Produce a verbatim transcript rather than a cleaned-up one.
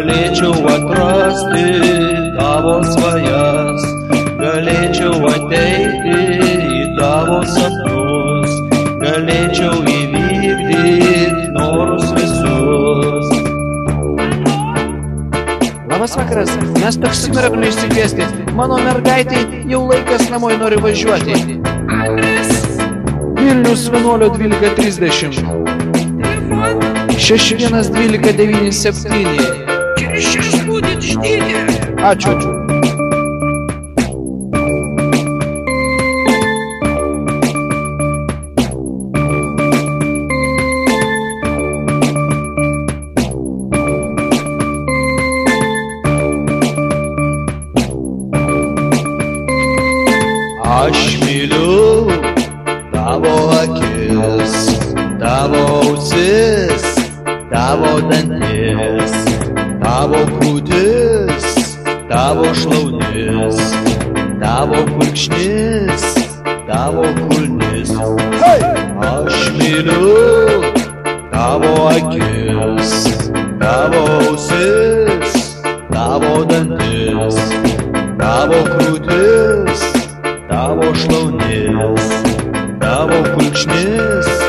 galėčiau atrasti tavo svajas, galėčiau ateiti į tavo sapnus, galėčiau įvykdyti norus visus. Labas vakaras, mes taksi norėtume išsikviesti. Mano mergaitai jau laikas namoj nori važiuoti. Vilnius vienuolika dvylika trisdešimt. šeši vienas dvylika devyni septyni. Ačiū. Aš myliu tavo akis, tavo ausis, tavo dantis, tavo krūtis, tavo šlaunis, tavo kulkšnis, tavo kulnis. Aš myliu tavo akis, tavo ausis, tavo dantis, tavo krūtis, tavo šlaunis, tavo kulkšnis,